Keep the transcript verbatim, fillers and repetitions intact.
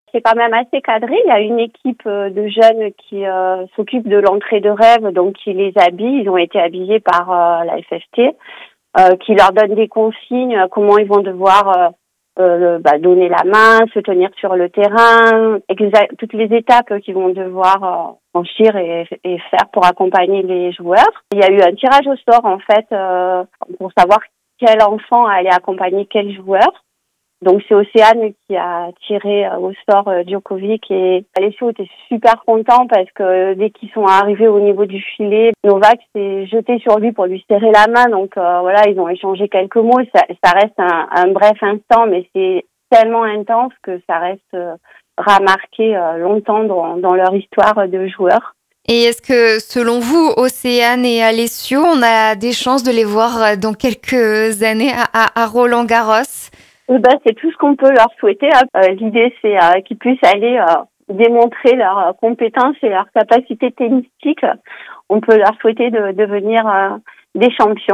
C'est quand même assez cadré. Il y a une équipe de jeunes qui euh, s'occupe de l'entrée de rêve, donc qui les habille. Ils ont été habillés par euh, la F F T, euh, qui leur donne des consignes, euh, comment ils vont devoir euh, euh, bah, donner la main, se tenir sur le terrain, exa- toutes les étapes qu'ils vont devoir euh, franchir et, et faire pour accompagner les joueurs. Il y a eu un tirage au sort en fait euh, pour savoir quel enfant allait accompagner quel joueur. Donc c'est Océane qui a tiré euh, au sort euh, Djokovic, et Alessio était super content parce que euh, dès qu'ils sont arrivés au niveau du filet, Novak s'est jeté sur lui pour lui serrer la main. Donc euh, voilà, ils ont échangé quelques mots. Ça, ça reste un, un bref instant, mais c'est tellement intense que ça reste euh, remarqué euh, longtemps dans, dans leur histoire de joueurs. Et est-ce que, selon vous, Océane et Alessio, on a des chances de les voir dans quelques années à, à, à Roland-Garros ? Eh ben, c'est tout ce qu'on peut leur souhaiter. Euh, l'idée, c'est euh, qu'ils puissent aller euh, démontrer leurs compétences et leur capacité tennistique. On peut leur souhaiter de devenir euh, des champions.